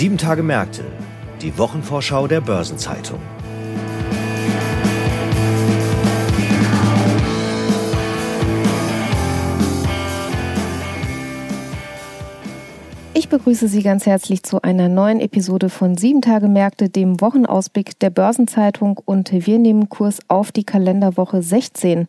7 Tage Märkte, die Wochenvorschau der Börsenzeitung. Ich begrüße Sie ganz herzlich zu einer neuen Episode von 7 Tage Märkte, dem Wochenausblick der Börsenzeitung, und wir nehmen Kurs auf die Kalenderwoche 16.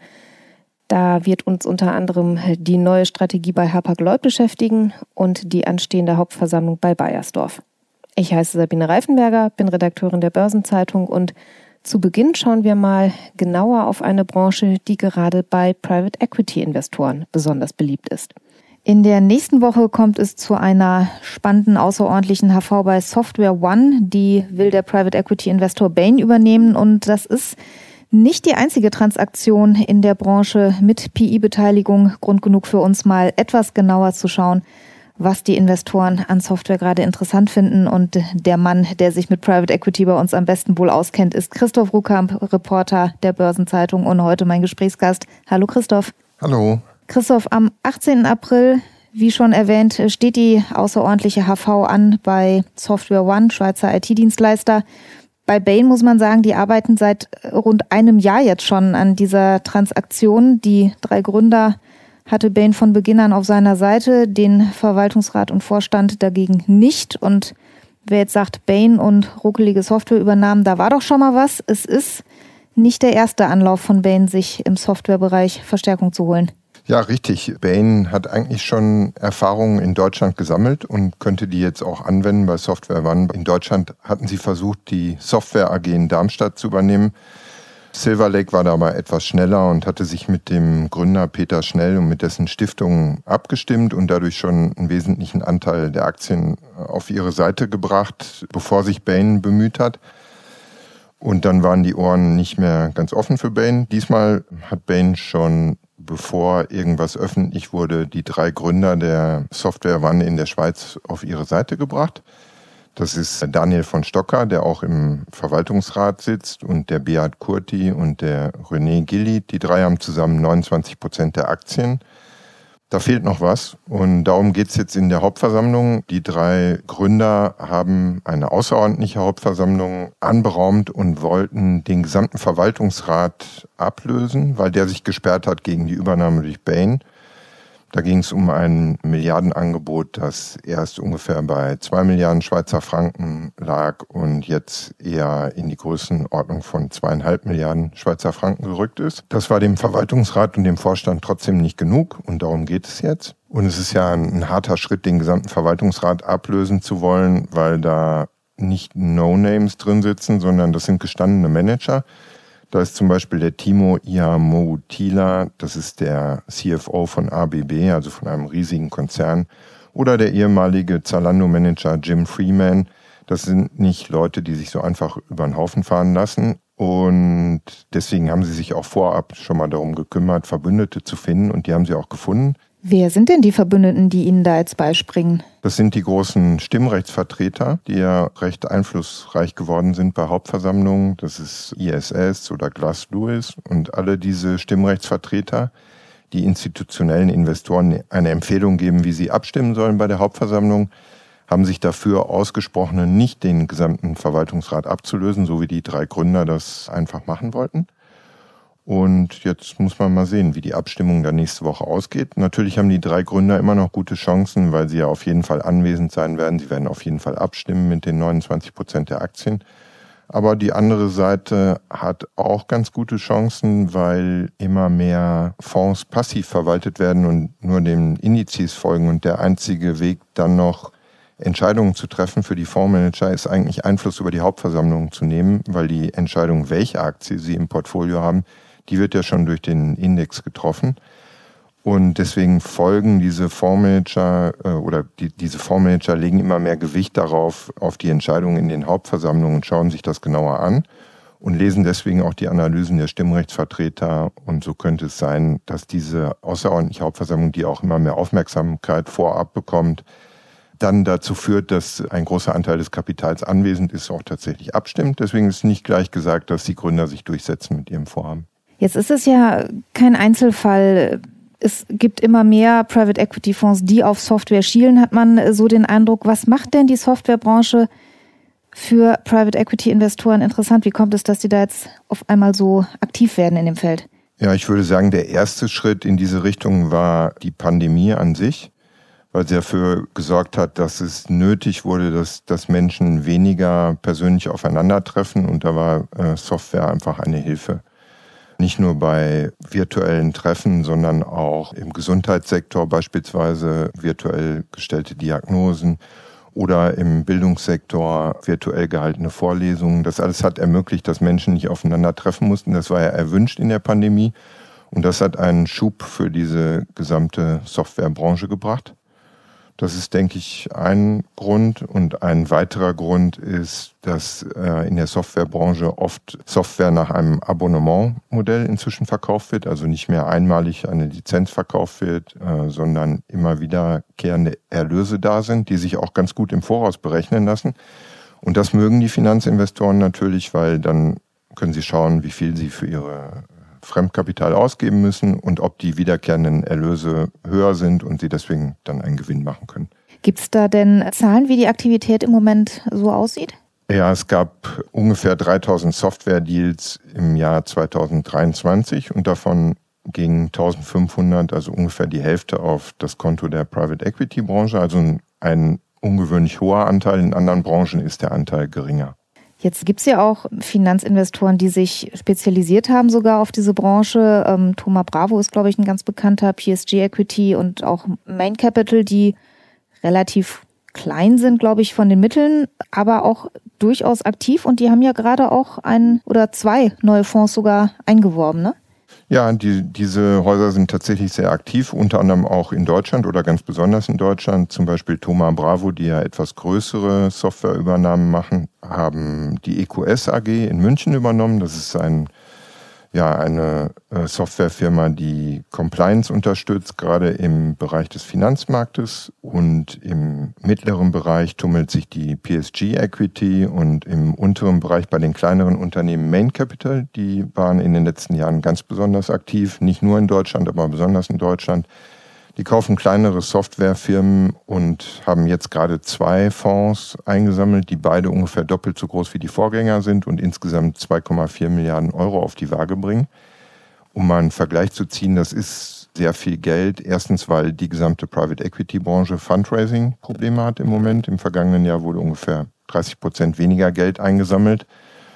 Da wird uns unter anderem die neue Strategie bei Hapag-Lloyd beschäftigen und die anstehende Hauptversammlung bei Beiersdorf. Ich heiße Sabine Reifenberger, bin Redakteurin der Börsenzeitung, und zu Beginn schauen wir mal genauer auf eine Branche, die gerade bei Private Equity Investoren besonders beliebt ist. In der nächsten Woche kommt es zu einer spannenden außerordentlichen HV bei SoftwareOne. Die will der Private Equity Investor Bain übernehmen, und das ist nicht die einzige Transaktion in der Branche mit PI-Beteiligung. Grund genug für uns, mal etwas genauer zu schauen, was die Investoren an Software gerade interessant finden. Und der Mann, der sich mit Private Equity bei uns am besten wohl auskennt, ist Christoph Ruhkamp, Reporter der Börsenzeitung und heute mein Gesprächsgast. Hallo Christoph. Hallo. Christoph, am 18. April, wie schon erwähnt, steht die außerordentliche HV an bei SoftwareOne, Schweizer IT-Dienstleister. Bei Bain muss man sagen, die arbeiten seit rund einem Jahr jetzt schon an dieser Transaktion. Die 3 Gründer hatte Bain von Beginn an auf seiner Seite, den Verwaltungsrat und Vorstand dagegen nicht. Und wer jetzt sagt, Bain und ruckelige Software übernahmen, da war doch schon mal was. Es ist nicht der erste Anlauf von Bain, sich im Softwarebereich Verstärkung zu holen. Ja, richtig. Bain hat eigentlich schon Erfahrungen in Deutschland gesammelt und könnte die jetzt auch anwenden bei SoftwareOne. In Deutschland hatten sie versucht, die Software AG in Darmstadt zu übernehmen. Silver Lake war da aber etwas schneller und hatte sich mit dem Gründer Peter Schnell und mit dessen Stiftung abgestimmt und dadurch schon einen wesentlichen Anteil der Aktien auf ihre Seite gebracht, bevor sich Bain bemüht hat. Und dann waren die Ohren nicht mehr ganz offen für Bain. Diesmal hat Bain schon, bevor irgendwas öffentlich wurde, die 3 Gründer der SoftwareOne in der Schweiz auf ihre Seite gebracht. Das ist Daniel von Stocker, der auch im Verwaltungsrat sitzt, und der Beat Kurti und der René Gilly. Die 3 haben zusammen 29% der Aktien. Da fehlt noch was, und darum geht es jetzt in der Hauptversammlung. Die 3 Gründer haben eine außerordentliche Hauptversammlung anberaumt und wollten den gesamten Verwaltungsrat ablösen, weil der sich gesperrt hat gegen die Übernahme durch Bain. Da ging es um ein Milliardenangebot, das erst ungefähr bei 2 Milliarden Schweizer Franken lag und jetzt eher in die Größenordnung von 2,5 Milliarden Schweizer Franken gerückt ist. Das war dem Verwaltungsrat und dem Vorstand trotzdem nicht genug, und darum geht es jetzt. Und es ist ja ein harter Schritt, den gesamten Verwaltungsrat ablösen zu wollen, weil da nicht No-Names drin sitzen, sondern das sind gestandene Manager. Da ist zum Beispiel der Timo Ihamuotila, das ist der CFO von ABB, also von einem riesigen Konzern, oder der ehemalige Zalando-Manager Jim Freeman. Das sind nicht Leute, die sich so einfach über den Haufen fahren lassen, und deswegen haben sie sich auch vorab schon mal darum gekümmert, Verbündete zu finden, und die haben sie auch gefunden. Wer sind denn die Verbündeten, die Ihnen da jetzt beispringen? Das sind die großen Stimmrechtsvertreter, die ja recht einflussreich geworden sind bei Hauptversammlungen. Das ist ISS oder Glass Lewis, und alle diese Stimmrechtsvertreter, die institutionellen Investoren eine Empfehlung geben, wie sie abstimmen sollen bei der Hauptversammlung, haben sich dafür ausgesprochen, nicht den gesamten Verwaltungsrat abzulösen, so wie die 3 Gründer das einfach machen wollten. Und jetzt muss man mal sehen, wie die Abstimmung dann nächste Woche ausgeht. Natürlich haben die 3 Gründer immer noch gute Chancen, weil sie ja auf jeden Fall anwesend sein werden. Sie werden auf jeden Fall abstimmen mit den 29% der Aktien. Aber die andere Seite hat auch ganz gute Chancen, weil immer mehr Fonds passiv verwaltet werden und nur den Indizes folgen. Und der einzige Weg, dann noch Entscheidungen zu treffen für die Fondsmanager, ist eigentlich Einfluss über die Hauptversammlung zu nehmen, weil die Entscheidung, welche Aktie sie im Portfolio haben, die wird ja schon durch den Index getroffen. Und deswegen folgen diese Fondsmanager diese Fondsmanager legen immer mehr Gewicht darauf, auf die Entscheidungen in den Hauptversammlungen, und schauen sich das genauer an und lesen deswegen auch die Analysen der Stimmrechtsvertreter. Und so könnte es sein, dass diese außerordentliche Hauptversammlung, die auch immer mehr Aufmerksamkeit vorab bekommt, dann dazu führt, dass ein großer Anteil des Kapitals anwesend ist, auch tatsächlich abstimmt. Deswegen ist nicht gleich gesagt, dass die Gründer sich durchsetzen mit ihrem Vorhaben. Jetzt ist es ja kein Einzelfall. Es gibt immer mehr Private Equity Fonds, die auf Software schielen, hat man so den Eindruck. Was macht denn die Softwarebranche für Private Equity Investoren interessant? Wie kommt es, dass die da jetzt auf einmal so aktiv werden in dem Feld? Ja, ich würde sagen, der erste Schritt in diese Richtung war die Pandemie an sich, weil sie dafür gesorgt hat, dass es nötig wurde, dass Menschen weniger persönlich aufeinandertreffen, und da war Software einfach eine Hilfe. Nicht nur bei virtuellen Treffen, sondern auch im Gesundheitssektor, beispielsweise virtuell gestellte Diagnosen oder im Bildungssektor virtuell gehaltene Vorlesungen. Das alles hat ermöglicht, dass Menschen nicht aufeinander treffen mussten. Das war ja erwünscht in der Pandemie, und das hat einen Schub für diese gesamte Softwarebranche gebracht. Das ist, denke ich, ein Grund. Und ein weiterer Grund ist, dass in der Softwarebranche oft Software nach einem Abonnementmodell inzwischen verkauft wird. Also nicht mehr einmalig eine Lizenz verkauft wird, sondern immer wiederkehrende Erlöse da sind, die sich auch ganz gut im Voraus berechnen lassen. Und das mögen die Finanzinvestoren natürlich, weil dann können sie schauen, wie viel sie für ihre Fremdkapital ausgeben müssen und ob die wiederkehrenden Erlöse höher sind und sie deswegen dann einen Gewinn machen können. Gibt es da denn Zahlen, wie die Aktivität im Moment so aussieht? Ja, es gab ungefähr 3000 Software-Deals im Jahr 2023 und davon gingen 1500, also ungefähr die Hälfte, auf das Konto der Private Equity-Branche. Also ein ungewöhnlich hoher Anteil. In anderen Branchen ist der Anteil geringer. Jetzt gibt es ja auch Finanzinvestoren, die sich spezialisiert haben sogar auf diese Branche. Thoma Bravo ist, glaube ich, ein ganz bekannter, PSG Equity und auch Main Capital, die relativ klein sind, glaube ich, von den Mitteln, aber auch durchaus aktiv. Und die haben ja gerade auch 1 oder 2 neue Fonds sogar eingeworben, ne? Ja, diese Häuser sind tatsächlich sehr aktiv, unter anderem auch in Deutschland oder ganz besonders in Deutschland. Zum Beispiel Thoma Bravo, die ja etwas größere Softwareübernahmen machen, haben die EQS AG in München übernommen. Das ist eine Softwarefirma, die Compliance unterstützt, gerade im Bereich des Finanzmarktes. Und im mittleren Bereich tummelt sich die PSG Equity und im unteren Bereich bei den kleineren Unternehmen Main Capital. Die waren in den letzten Jahren ganz besonders aktiv, nicht nur in Deutschland, aber besonders in Deutschland. Die kaufen kleinere Softwarefirmen und haben jetzt gerade 2 Fonds eingesammelt, die beide ungefähr doppelt so groß wie die Vorgänger sind und insgesamt 2,4 Milliarden Euro auf die Waage bringen. Um mal einen Vergleich zu ziehen, das ist sehr viel Geld. Erstens, weil die gesamte Private Equity Branche Fundraising-Probleme hat im Moment. Im vergangenen Jahr wurde ungefähr 30% weniger Geld eingesammelt.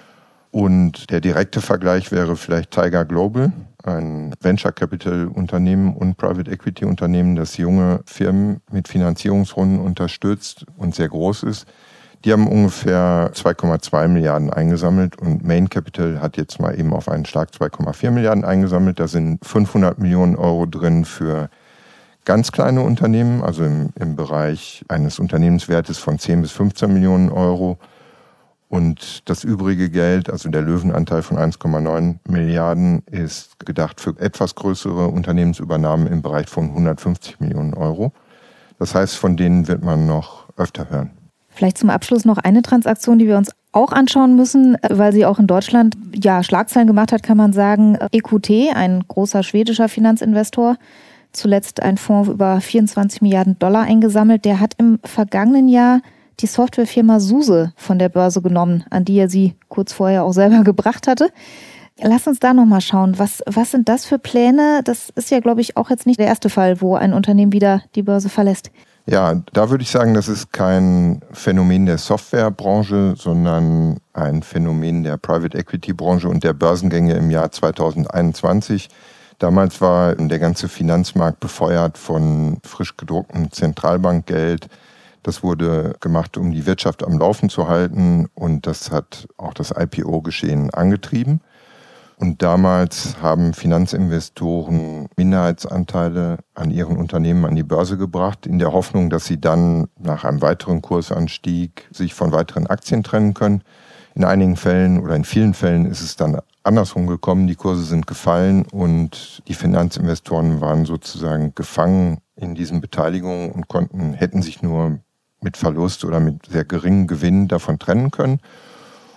Und der direkte Vergleich wäre vielleicht Tiger Global, ein Venture Capital Unternehmen und Private Equity Unternehmen, das junge Firmen mit Finanzierungsrunden unterstützt und sehr groß ist. Die haben ungefähr 2,2 Milliarden eingesammelt und Main Capital hat jetzt mal eben auf einen Schlag 2,4 Milliarden eingesammelt. Da sind 500 Millionen Euro drin für ganz kleine Unternehmen, also im Bereich eines Unternehmenswertes von 10 bis 15 Millionen Euro. Und das übrige Geld, also der Löwenanteil von 1,9 Milliarden, ist gedacht für etwas größere Unternehmensübernahmen im Bereich von 150 Millionen Euro. Das heißt, von denen wird man noch öfter hören. Vielleicht zum Abschluss noch eine Transaktion, die wir uns auch anschauen müssen, weil sie auch in Deutschland Schlagzeilen gemacht hat, kann man sagen. EQT, ein großer schwedischer Finanzinvestor, zuletzt ein Fonds über 24 Milliarden $ eingesammelt. Der hat im vergangenen Jahr die Softwarefirma SUSE von der Börse genommen, an die er sie kurz vorher auch selber gebracht hatte. Lass uns da nochmal schauen. Was sind das für Pläne? Das ist ja, glaube ich, auch jetzt nicht der erste Fall, wo ein Unternehmen wieder die Börse verlässt. Ja, da würde ich sagen, das ist kein Phänomen der Softwarebranche, sondern ein Phänomen der Private Equity Branche und der Börsengänge im Jahr 2021. Damals war der ganze Finanzmarkt befeuert von frisch gedrucktem Zentralbankgeld. Das wurde gemacht, um die Wirtschaft am Laufen zu halten, und das hat auch das IPO-Geschehen angetrieben. Und damals haben Finanzinvestoren Minderheitsanteile an ihren Unternehmen an die Börse gebracht, in der Hoffnung, dass sie dann nach einem weiteren Kursanstieg sich von weiteren Aktien trennen können. In einigen Fällen oder in vielen Fällen ist es dann andersrum gekommen. Die Kurse sind gefallen und die Finanzinvestoren waren sozusagen gefangen in diesen Beteiligungen und hätten sich nur mit Verlust oder mit sehr geringem Gewinn davon trennen können.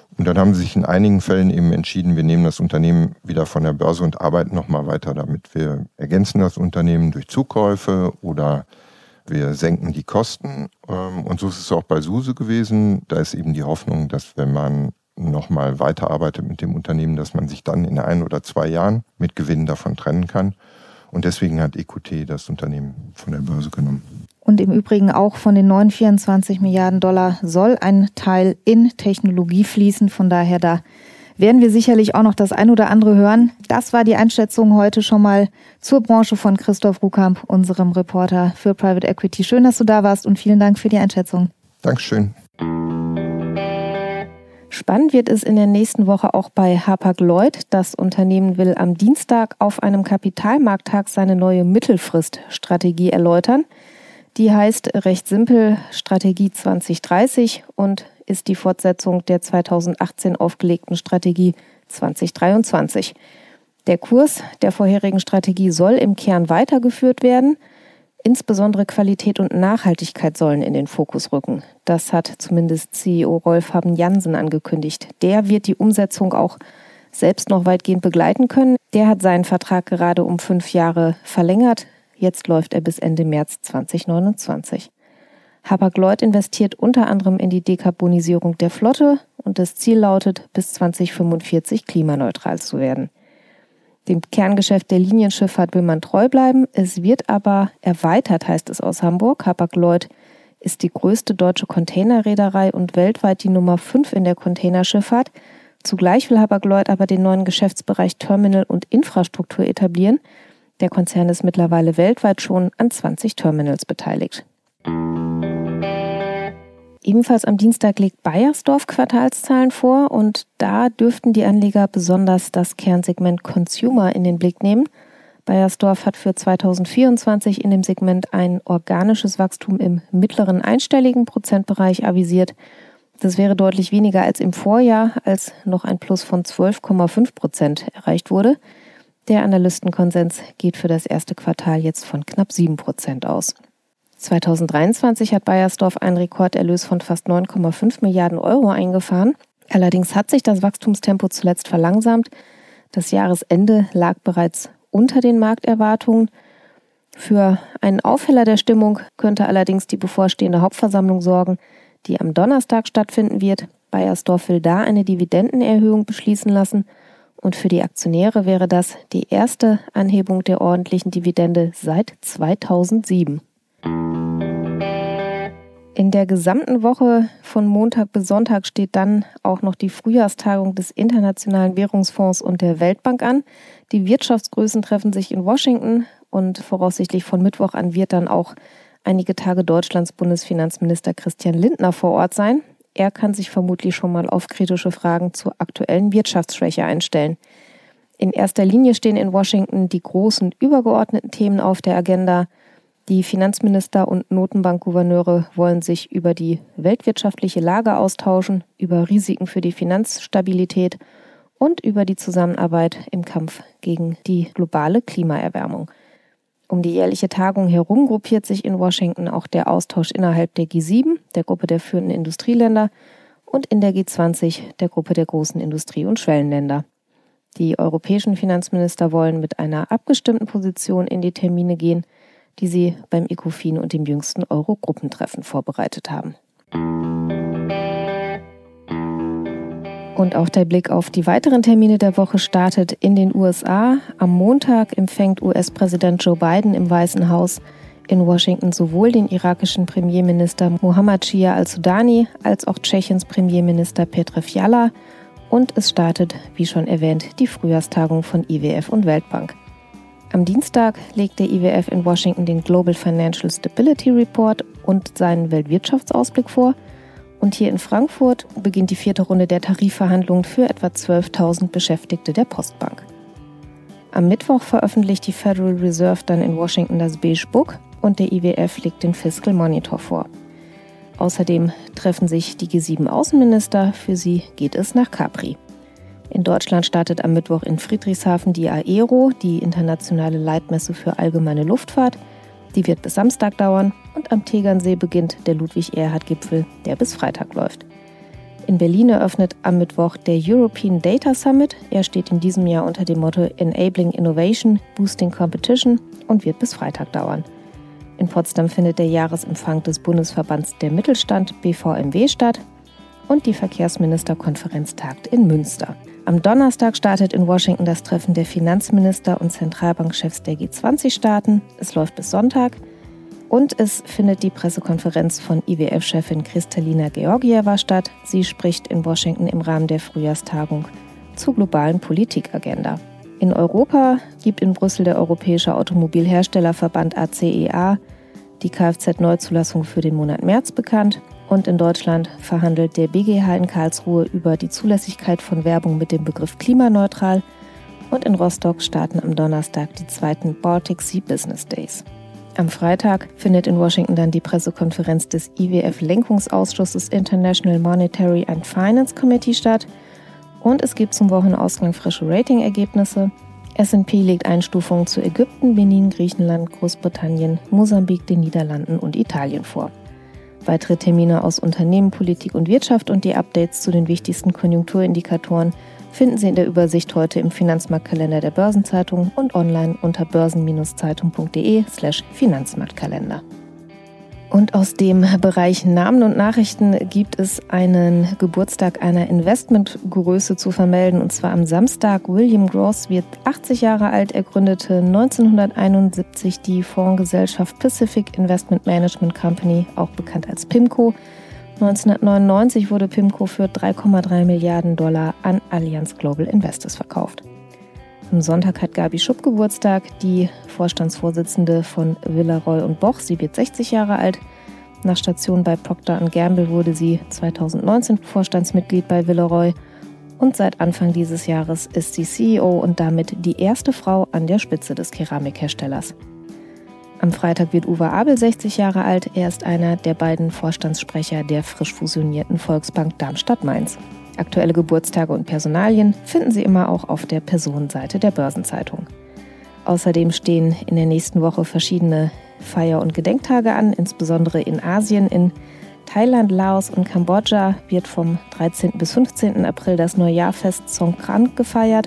Und dann haben sie sich in einigen Fällen eben entschieden, wir nehmen das Unternehmen wieder von der Börse und arbeiten nochmal weiter damit. Wir ergänzen das Unternehmen durch Zukäufe oder wir senken die Kosten. Und so ist es auch bei SUSE gewesen. Da ist eben die Hoffnung, dass wenn man nochmal weiterarbeitet mit dem Unternehmen, dass man sich dann in 1 oder 2 Jahren mit Gewinn davon trennen kann. Und deswegen hat EQT das Unternehmen von der Börse genommen. Und im Übrigen auch von den neuen 24 Milliarden Dollar soll ein Teil in Technologie fließen. Von daher, da werden wir sicherlich auch noch das ein oder andere hören. Das war die Einschätzung heute schon mal zur Branche von Christoph Ruhkamp, unserem Reporter für Private Equity. Schön, dass du da warst und vielen Dank für die Einschätzung. Dankeschön. Spannend wird es in der nächsten Woche auch bei Hapag-Lloyd. Das Unternehmen will am Dienstag auf einem Kapitalmarkttag seine neue Mittelfriststrategie erläutern. Die heißt recht simpel Strategie 2030 und ist die Fortsetzung der 2018 aufgelegten Strategie 2023. Der Kurs der vorherigen Strategie soll im Kern weitergeführt werden. Insbesondere Qualität und Nachhaltigkeit sollen in den Fokus rücken. Das hat zumindest CEO Rolf Haben-Jansen angekündigt. Der wird die Umsetzung auch selbst noch weitgehend begleiten können. Der hat seinen Vertrag gerade um 5 Jahre verlängert. Jetzt läuft er bis Ende März 2029. Hapag-Lloyd investiert unter anderem in die Dekarbonisierung der Flotte und das Ziel lautet, bis 2045 klimaneutral zu werden. Dem Kerngeschäft der Linienschifffahrt will man treu bleiben. Es wird aber erweitert, heißt es aus Hamburg. Hapag-Lloyd ist die größte deutsche Containerreederei und weltweit die Nummer 5 in der Containerschifffahrt. Zugleich will Hapag-Lloyd aber den neuen Geschäftsbereich Terminal und Infrastruktur etablieren. Der Konzern ist mittlerweile weltweit schon an 20 Terminals beteiligt. Ebenfalls am Dienstag legt Beiersdorf Quartalszahlen vor und da dürften die Anleger besonders das Kernsegment Consumer in den Blick nehmen. Beiersdorf hat für 2024 in dem Segment ein organisches Wachstum im mittleren einstelligen Prozentbereich avisiert. Das wäre deutlich weniger als im Vorjahr, als noch ein Plus von 12,5% erreicht wurde. Der Analystenkonsens geht für das erste Quartal jetzt von knapp 7% aus. 2023 hat Beiersdorf einen Rekorderlös von fast 9,5 Milliarden Euro eingefahren. Allerdings hat sich das Wachstumstempo zuletzt verlangsamt. Das Jahresende lag bereits unter den Markterwartungen. Für einen Aufheller der Stimmung könnte allerdings die bevorstehende Hauptversammlung sorgen, die am Donnerstag stattfinden wird. Beiersdorf will da eine Dividendenerhöhung beschließen lassen. Und für die Aktionäre wäre das die erste Anhebung der ordentlichen Dividende seit 2007. In der gesamten Woche von Montag bis Sonntag steht dann auch noch die Frühjahrstagung des Internationalen Währungsfonds und der Weltbank an. Die Wirtschaftsgrößen treffen sich in Washington und voraussichtlich von Mittwoch an wird dann auch einige Tage Deutschlands Bundesfinanzminister Christian Lindner vor Ort sein. Er kann sich vermutlich schon mal auf kritische Fragen zur aktuellen Wirtschaftsschwäche einstellen. In erster Linie stehen in Washington die großen übergeordneten Themen auf der Agenda. Die Finanzminister und Notenbankgouverneure wollen sich über die weltwirtschaftliche Lage austauschen, über Risiken für die Finanzstabilität und über die Zusammenarbeit im Kampf gegen die globale Klimaerwärmung. Um die jährliche Tagung herum gruppiert sich in Washington auch der Austausch innerhalb der G7, der Gruppe der führenden Industrieländer, und in der G20, der Gruppe der großen Industrie- und Schwellenländer. Die europäischen Finanzminister wollen mit einer abgestimmten Position in die Termine gehen, die sie beim ECOFIN und dem jüngsten Euro-Gruppentreffen vorbereitet haben. Und auch der Blick auf die weiteren Termine der Woche startet in den USA. Am Montag empfängt US-Präsident Joe Biden im Weißen Haus in Washington sowohl den irakischen Premierminister Mohammad Shia al-Sudani als auch Tschechiens Premierminister Petr Fiala. Und es startet, wie schon erwähnt, die Frühjahrstagung von IWF und Weltbank. Am Dienstag legt der IWF in Washington den Global Financial Stability Report und seinen Weltwirtschaftsausblick vor. Und hier in Frankfurt beginnt die 4. Runde der Tarifverhandlungen für etwa 12.000 Beschäftigte der Postbank. Am Mittwoch veröffentlicht die Federal Reserve dann in Washington das Beige Book und der IWF legt den Fiscal Monitor vor. Außerdem treffen sich die G7-Außenminister. Für sie geht es nach Capri. In Deutschland startet am Mittwoch in Friedrichshafen die AERO, die internationale Leitmesse für allgemeine Luftfahrt. Die wird bis Samstag dauern und am Tegernsee beginnt der Ludwig-Erhard-Gipfel, der bis Freitag läuft. In Berlin eröffnet am Mittwoch der European Data Summit. Er steht in diesem Jahr unter dem Motto Enabling Innovation, Boosting Competition und wird bis Freitag dauern. In Potsdam findet der Jahresempfang des Bundesverbands der Mittelstand BVMW statt und die Verkehrsministerkonferenz tagt in Münster. Am Donnerstag startet in Washington das Treffen der Finanzminister und Zentralbankchefs der G20-Staaten. Es läuft bis Sonntag. Und es findet die Pressekonferenz von IWF-Chefin Kristalina Georgieva statt. Sie spricht in Washington im Rahmen der Frühjahrstagung zur globalen Politikagenda. In Europa gibt in Brüssel der Europäische Automobilherstellerverband ACEA die Kfz-Neuzulassung für den Monat März bekannt. Und in Deutschland verhandelt der BGH in Karlsruhe über die Zulässigkeit von Werbung mit dem Begriff klimaneutral. Und in Rostock starten am Donnerstag die zweiten Baltic Sea Business Days. Am Freitag findet in Washington dann die Pressekonferenz des IWF-Lenkungsausschusses International Monetary and Finance Committee statt. Und es gibt zum Wochenausgang frische Ratingergebnisse. S&P legt Einstufungen zu Ägypten, Benin, Griechenland, Großbritannien, Mosambik, den Niederlanden und Italien vor. Weitere Termine aus Unternehmen, Politik und Wirtschaft und die Updates zu den wichtigsten Konjunkturindikatoren finden Sie in der Übersicht heute im Finanzmarktkalender der Börsenzeitung und online unter börsen-zeitung.de/Finanzmarktkalender. Und aus dem Bereich Namen und Nachrichten gibt es einen Geburtstag einer Investmentgröße zu vermelden. Und zwar am Samstag. William Gross wird 80 Jahre alt. Er gründete 1971 die Fondsgesellschaft Pacific Investment Management Company, auch bekannt als PIMCO. 1999 wurde PIMCO für $3,3 Milliarden an Allianz Global Investors verkauft. Am Sonntag hat Gabi Schupp Geburtstag, die Vorstandsvorsitzende von Villeroy & Boch. Sie wird 60 Jahre alt. Nach Station bei Procter & Gamble wurde sie 2019 Vorstandsmitglied bei Villeroy. Und seit Anfang dieses Jahres ist sie CEO und damit die erste Frau an der Spitze des Keramikherstellers. Am Freitag wird Uwe Abel 60 Jahre alt. Er ist einer der beiden Vorstandssprecher der frisch fusionierten Volksbank Darmstadt-Mainz. Aktuelle Geburtstage und Personalien finden Sie immer auch auf der Personenseite der Börsenzeitung. Außerdem stehen in der nächsten Woche verschiedene Feier- und Gedenktage an, insbesondere in Asien. In Thailand, Laos und Kambodscha wird vom 13. bis 15. April das Neujahrfest Songkran gefeiert.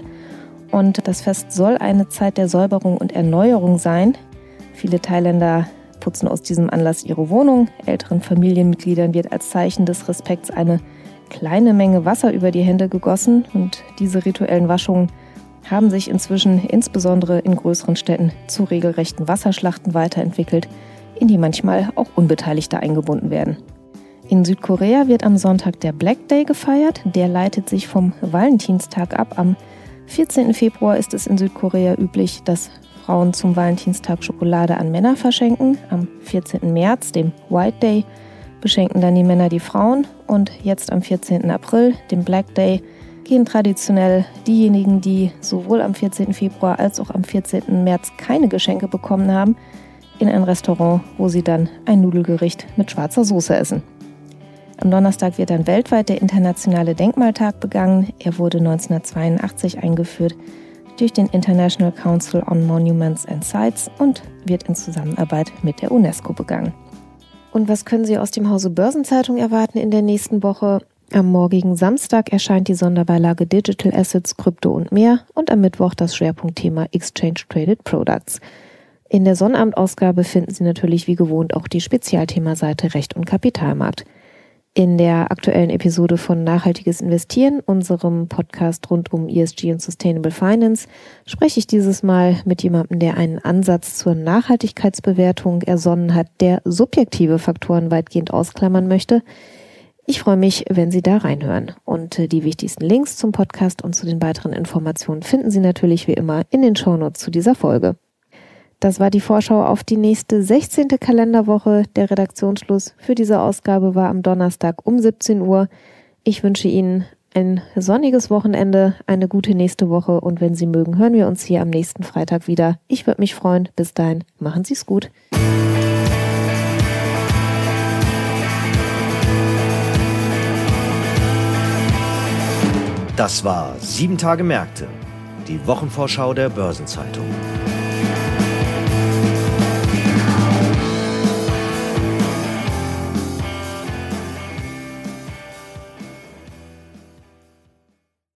Und das Fest soll eine Zeit der Säuberung und Erneuerung sein. Viele Thailänder putzen aus diesem Anlass ihre Wohnung. Älteren Familienmitgliedern wird als Zeichen des Respekts eine kleine Menge Wasser über die Hände gegossen. Und diese rituellen Waschungen haben sich inzwischen insbesondere in größeren Städten zu regelrechten Wasserschlachten weiterentwickelt, in die manchmal auch Unbeteiligte eingebunden werden. In Südkorea wird am Sonntag der Black Day gefeiert. Der leitet sich vom Valentinstag ab. Am 14. Februar ist es in Südkorea üblich, dass Frauen zum Valentinstag Schokolade an Männer verschenken. Am 14. März, dem White Day, beschenken dann die Männer die Frauen. Und jetzt am 14. April, dem Black Day, gehen traditionell diejenigen, die sowohl am 14. Februar als auch am 14. März keine Geschenke bekommen haben, in ein Restaurant, wo sie dann ein Nudelgericht mit schwarzer Soße essen. Am Donnerstag wird dann weltweit der Internationale Denkmaltag begangen. Er wurde 1982 eingeführt durch den International Council on Monuments and Sites und wird in Zusammenarbeit mit der UNESCO begangen. Und was können Sie aus dem Hause Börsenzeitung erwarten in der nächsten Woche? Am morgigen Samstag erscheint die Sonderbeilage Digital Assets, Krypto und mehr und am Mittwoch das Schwerpunktthema Exchange Traded Products. In der Sonnabend-Ausgabe finden Sie natürlich wie gewohnt auch die Spezialthemaseite Recht und Kapitalmarkt. In der aktuellen Episode von Nachhaltiges Investieren, unserem Podcast rund um ESG und Sustainable Finance, spreche ich dieses Mal mit jemandem, der einen Ansatz zur Nachhaltigkeitsbewertung ersonnen hat, der subjektive Faktoren weitgehend ausklammern möchte. Ich freue mich, wenn Sie da reinhören. Und die wichtigsten Links zum Podcast und zu den weiteren Informationen finden Sie natürlich wie immer in den Shownotes zu dieser Folge. Das war die Vorschau auf die nächste 16. Kalenderwoche. Der Redaktionsschluss für diese Ausgabe war am Donnerstag um 17 Uhr. Ich wünsche Ihnen ein sonniges Wochenende, eine gute nächste Woche und wenn Sie mögen, hören wir uns hier am nächsten Freitag wieder. Ich würde mich freuen. Bis dahin, machen Sie es gut. Das war 7 Tage Märkte, die Wochenvorschau der Börsenzeitung.